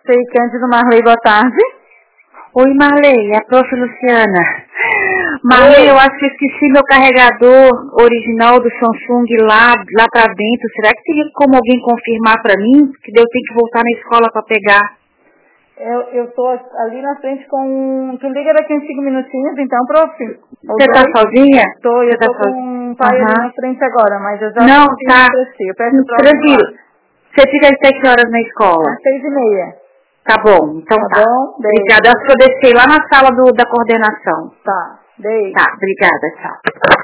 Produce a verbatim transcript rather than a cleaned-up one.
Sei, Cândido Marley, boa tarde. Oi, Marley, é a prof. Luciana. Marley, eu acho que esqueci meu carregador original do Samsung lá, lá pra dentro. Será que teria como alguém confirmar pra mim? Que eu tenho que voltar na escola pra pegar. Eu, eu tô ali na frente com... Tu liga daqui uns cinco minutinhos, então, prof? Você tá sozinha? Tô, eu Você tô tá com um pai uhum. ali na frente agora, mas eu já... Não, tá. Eu peço pra tranquilo. Você fica às sete horas na escola? Às seis e meia. Tá bom, então tá. Tá bom? Obrigada, acho que eu deixei lá na sala do, da coordenação. Tá, beijo. Tá, obrigada, tchau.